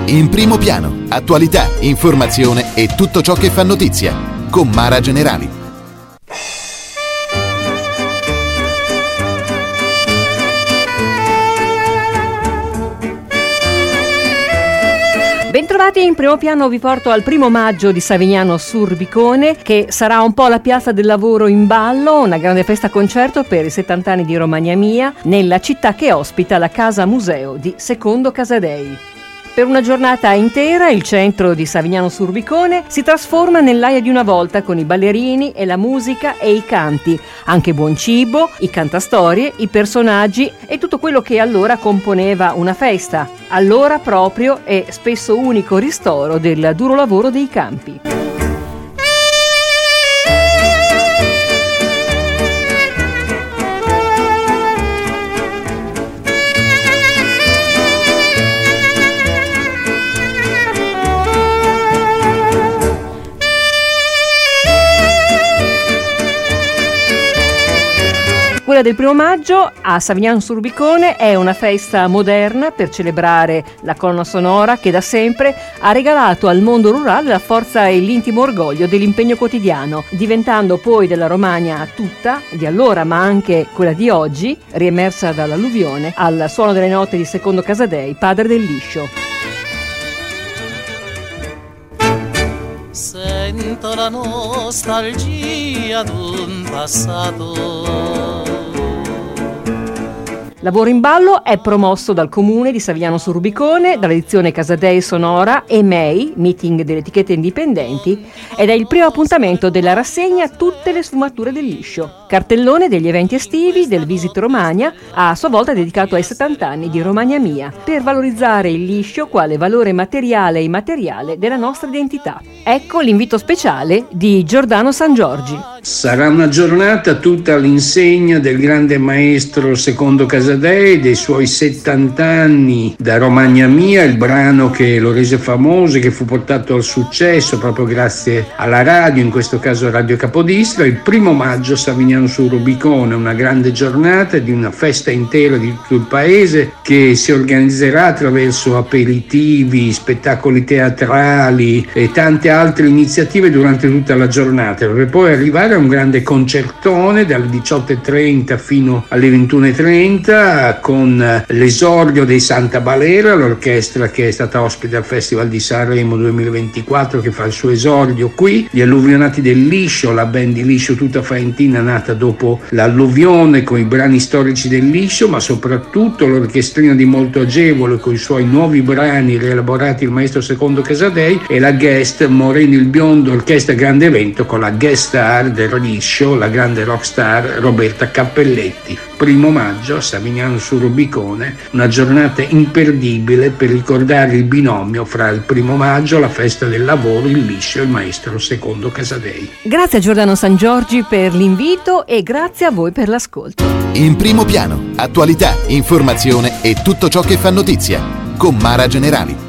In primo piano, attualità, informazione e tutto ciò che fa notizia, con Mara Generali. Bentrovati, in primo piano vi porto al 1° maggio di Savignano sul Bicone, che sarà un po' la piazza del lavoro in ballo, una grande festa concerto per i 70 anni di Romagna Mia, nella città che ospita la casa museo di Secondo Casadei. Per una giornata intera il centro di Savignano sul Bicone si trasforma nell'aia di una volta, con i ballerini e la musica e i canti, anche buon cibo, i cantastorie, i personaggi e tutto quello che allora componeva una festa, allora proprio e spesso unico ristoro del duro lavoro dei campi. Quella del 1° maggio a Savignano sul Bicone è una festa moderna per celebrare la colonna sonora che da sempre ha regalato al mondo rurale la forza e l'intimo orgoglio dell'impegno quotidiano, diventando poi della Romagna tutta, di allora ma anche quella di oggi, riemersa dall'alluvione, al suono delle note di Secondo Casadei, padre del liscio. Sento la nostalgia d'un passato. Lavoro in ballo è promosso dal Comune di Savignano sul Rubicone, dall'edizione Casadei Sonora e MEI, Meeting delle etichette indipendenti, ed è il primo appuntamento della rassegna Tutte le sfumature del liscio, cartellone degli eventi estivi del Visit Romagna, a sua volta dedicato ai 70 anni di Romagna Mia, per valorizzare il liscio quale valore materiale e immateriale della nostra identità. Ecco l'invito speciale di Giordano Sangiorgi. Sarà una giornata tutta all'insegna del grande maestro Secondo Casadei, dei suoi 70 anni da Romagna Mia, il brano che lo rese famoso e che fu portato al successo proprio grazie alla radio, in questo caso Radio Capodistria. Il 1° maggio Savignano sul Rubicone, una grande giornata di una festa intera di tutto il paese che si organizzerà attraverso aperitivi, spettacoli teatrali e tante altre iniziative durante tutta la giornata, per poi arrivare a un grande concertone dalle 18:30 fino alle 21:30 con l'esordio dei Santa Balera, l'orchestra che è stata ospite al Festival di Sanremo 2024, che fa il suo esordio qui, gli Alluvionati del Liscio, la band di Liscio tutta faentina nata dopo l'alluvione, con i brani storici del Liscio, ma soprattutto l'orchestrina di Molto Agevole con i suoi nuovi brani rielaborati il maestro Secondo Casadei, e la guest Moreno il Biondo, orchestra grande evento con la guest star del Liscio, la grande rock star Roberta Cappelletti. 1° maggio a Savignano sul Rubicone, una giornata imperdibile per ricordare il binomio fra il 1° maggio, la festa del lavoro, il liscio e il maestro Secondo Casadei. Grazie a Giordano Sangiorgi per l'invito e grazie a voi per l'ascolto. In primo piano, attualità, informazione e tutto ciò che fa notizia, con Mara Generali.